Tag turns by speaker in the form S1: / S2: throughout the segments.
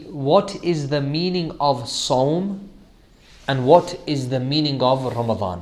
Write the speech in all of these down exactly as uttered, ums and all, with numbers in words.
S1: what is the meaning of Sawm and what is the meaning of Ramadan.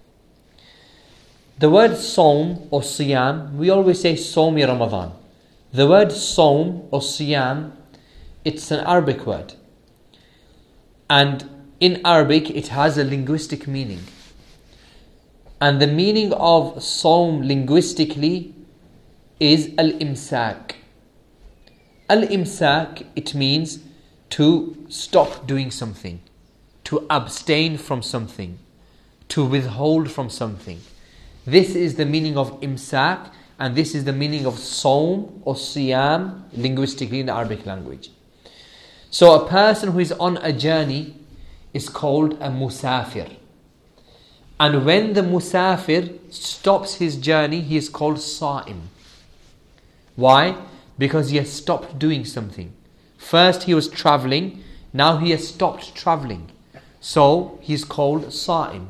S1: The word Sawm or Siyam, we always say Sawmi Ramadan. The word Sawm or Siyam, it's an Arabic word. And in Arabic, it has a linguistic meaning. And the meaning of Sawm linguistically is Al-Imsak. Al-Imsak, it means to stop doing something, to abstain from something, to withhold from something. This is the meaning of Imsak, and this is the meaning of Sawm or Siyam linguistically in the Arabic language. So a person who is on a journey is called a Musafir. And when the Musafir stops his journey, he is called Sa'im. Why? Because he has stopped doing something. First he was traveling, now he has stopped traveling. So he is called Sa'im.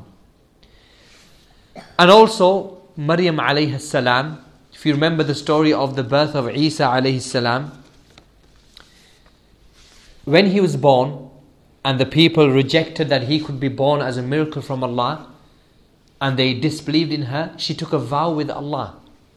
S1: And also Maryam alayhi salam, if you remember the story of the birth of Isa alayhi salam, when he was born and the people rejected that he could be born as a miracle from Allah and they disbelieved in her, she took a vow with Allah.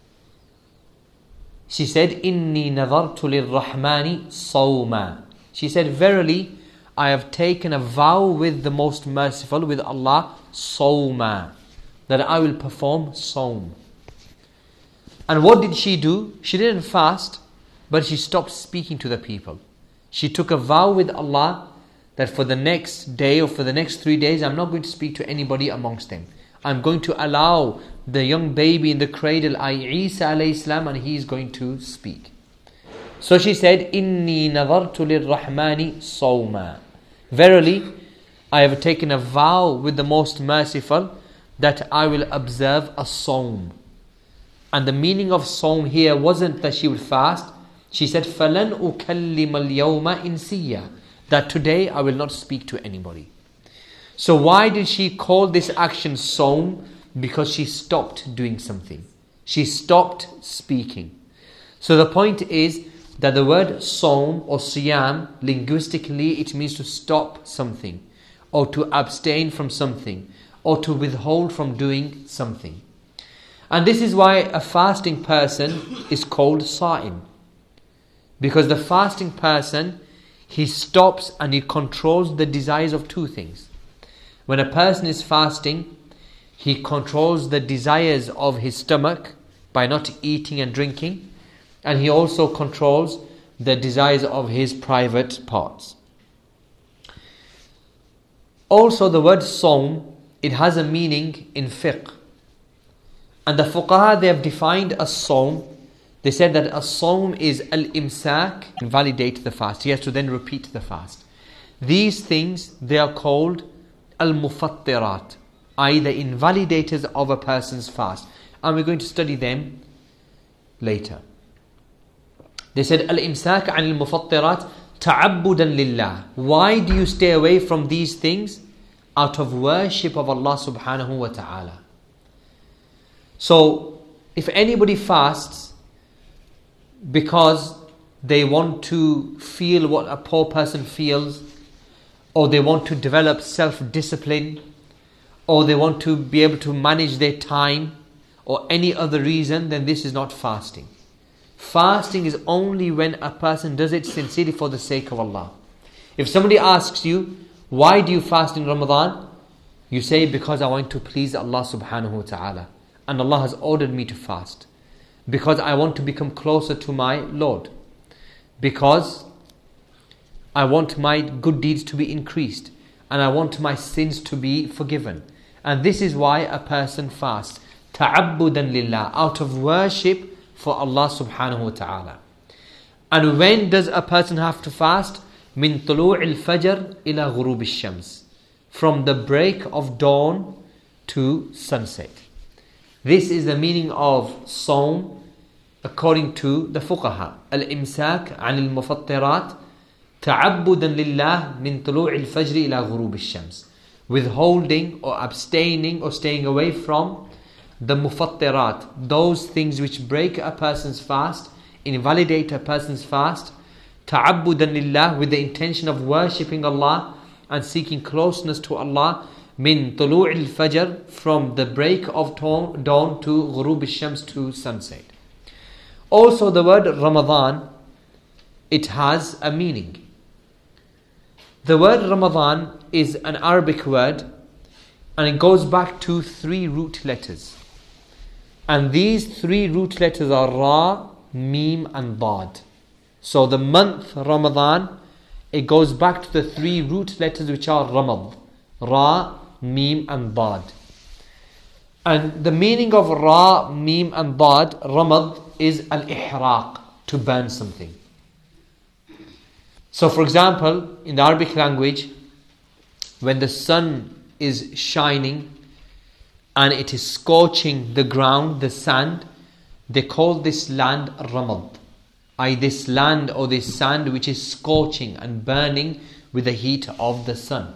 S1: She said, Inni nadartu lirrahmani sawma. She said, verily, I have taken a vow with the most merciful, with Allah, sawma, that I will perform sawm. And what did she do? She didn't fast, but she stopped speaking to the people. She took a vow with Allah that for the next day or for the next three days, I'm not going to speak to anybody amongst them. I'm going to allow the young baby in the cradle, I Isa alayhi salam, and he is going to speak. So she said, Inni nadartu lirrahmani sawma. Verily, I have taken a vow with the most merciful that I will observe a sawm. And the meaning of sawm here wasn't that she would fast. She said, فَلَنْ أُكَلِّمَ الْيَوْمَ إِنْسِيًّا, that today I will not speak to anybody. So why did she call this action sawm? Because she stopped doing something. She stopped speaking. So the point is that the word sawm or siyam, linguistically it means to stop something, or to abstain from something, or to withhold from doing something. And this is why a fasting person is called sa'im. Because the fasting person, he stops and he controls the desires of two things. When a person is fasting, he controls the desires of his stomach by not eating and drinking, and he also controls the desires of his private parts. Also, the word sawm, it has a meaning in fiqh. And the fuqaha, they have defined a sawm. They said that a sawm is al-imsak, invalidate the fast. He has to then repeat the fast. These things, they are called al-mufattirat, that is the invalidators of a person's fast. And we're going to study them later. They said, al-imsak an al-mufattirat ta'abbudan lillah. Why do you stay away from these things? Out of worship of Allah subhanahu wa ta'ala. So, if anybody fasts because they want to feel what a poor person feels, or they want to develop self-discipline, or they want to be able to manage their time, or any other reason, then this is not fasting. Fasting is only when a person does it sincerely for the sake of Allah. If somebody asks you, why do you fast in Ramadan? You say, because I want to please Allah subhanahu wa ta'ala. And Allah has ordered me to fast. Because I want to become closer to my Lord. Because I want my good deeds to be increased. And I want my sins to be forgiven. And this is why a person fasts. Ta'abbudan lillah, out of worship for Allah subhanahu wa ta'ala. And when does a person have to fast? Min tulu'il fajr ila ghurub al-shams. From the break of dawn to sunset. This is the meaning of sawm according to the fuqaha. Al-imsak an al-mufattirat ta'abbudan lillah min tulu'il fajr ila ghurub al-shams. Withholding or abstaining or staying away from the mufattirat, those things which break a person's fast, invalidate a person's fast, ta'abbudan lillah, with the intention of worshipping Allah and seeking closeness to Allah, min tulu'il fajr, from the break of dawn to ghurub al-shams, to sunset. Also the word Ramadan, it has a meaning. The word Ramadan is an Arabic word, and it goes back to three root letters. And these three root letters are Ra, Mim and Dad. So the month Ramadan, it goes back to the three root letters which are Ramad, Ra, Mim and Dad. And the meaning of Ra, Mim and Dad, Ramad, is al-ihraq, to burn something. So for example, in the Arabic language, when the sun is shining and it is scorching the ground, the sand, they call this land Ramad. I, this land or this sand which is scorching and burning with the heat of the sun.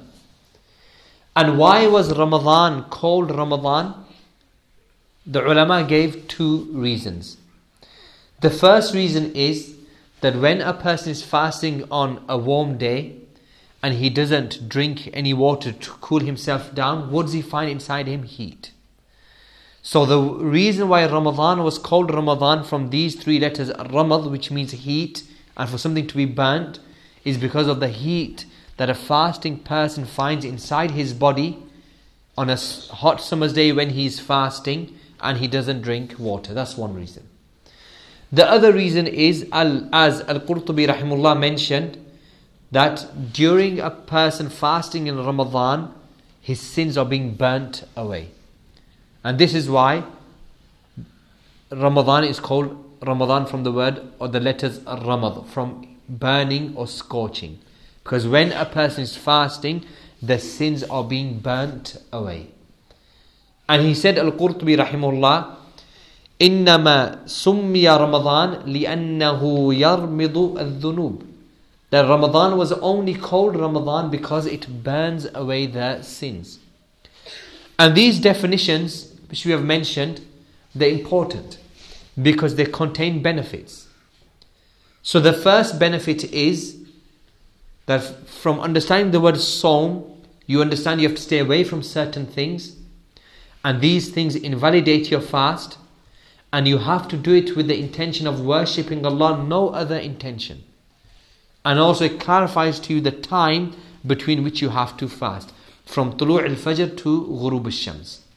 S1: And why was Ramadan called Ramadan? The ulama gave two reasons. The first reason is that when a person is fasting on a warm day and he doesn't drink any water to cool himself down, what does he find inside him? Heat. So the reason why Ramadan was called Ramadan from these three letters, Ramad, which means heat, and for something to be burnt, is because of the heat that a fasting person finds inside his body on a hot summer's day when he is fasting and he doesn't drink water. That's one reason. The other reason is, as Al-Qurtubi rahimullah mentioned, that during a person fasting in Ramadan, his sins are being burnt away. And this is why Ramadan is called Ramadan from the word or the letters Ramad, from burning or scorching. Because when a person is fasting, the sins are being burnt away. And he said, Al-Qurtubi rahimullah, إنما سمي رمضان لأنه يرمض الذنوب. That Ramadan was only called Ramadan because it burns away the sins. And these definitions which we have mentioned, they're important because they contain benefits. So the first benefit is that from understanding the word Sawm, you understand you have to stay away from certain things, and these things invalidate your fast, and you have to do it with the intention of worshipping Allah, no other intention. And also it clarifies to you the time between which you have to fast, from Tulu' al-Fajr to Ghurub al-Shams.